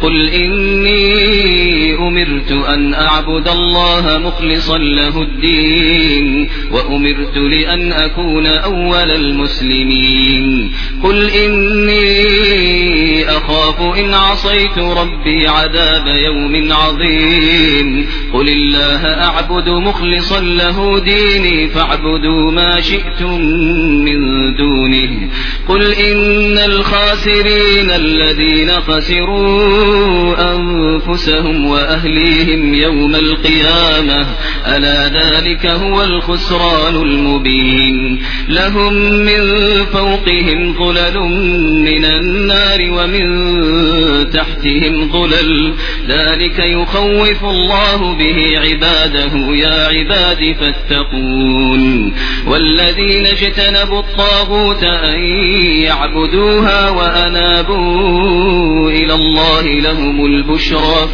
قل إني أمرت أن أعبد الله مخلصا له الدين وأمرت لأن أكون أول المسلمين قل إني أخاف إن عصيت ربي عذاب يوم عظيم قل الله أعبد مخلصا له ديني فاعبدوا ما شئتم من دونه قل إن الخاسرين الذين خسروا أنفسهم وأهليهم يوم القيامة ألا ذلك هو الخسران المبين لهم من فوقهم ظلل من النار ومن تحتهم ظلل ذلك يخوف الله به عباده يا عباد فاتقون والذين اجتنبوا الطاغوت أن يعبدوها وأنابوا إلى الله لهم البشرى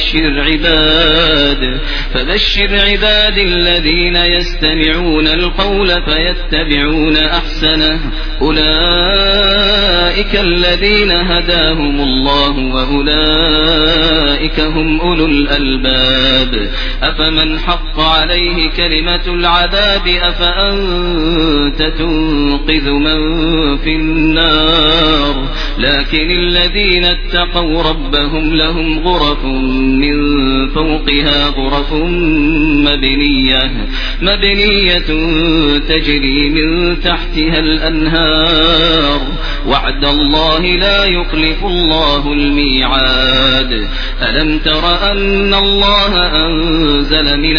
فبشر عباد الذين يستمعون القول فيتبعون أحسنه أولئك الذين هداهم الله وأولئك هم أولو الألباب أفمن حق عليه كلمة العذاب أفأنت تنقذ من في النار لكن الذين اتقوا ربهم لهم غرف من فوقها غرف مبنية تجري من تحتها الأنهار وعد الله لا يخلف الله الميعاد ألم تر أن الله أنزل من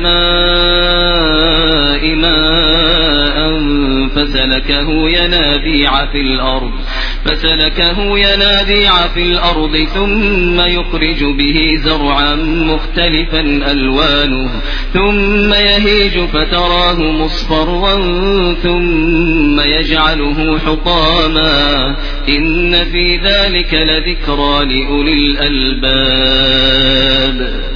السماء ماء فسلكه ينابيع في الأرض ثم يخرج به زرعا مختلفا ألوانه ثم يهيج فتراه مصفرا ثم يجعله حطاما إن في ذلك لذكرى لأولي الألباب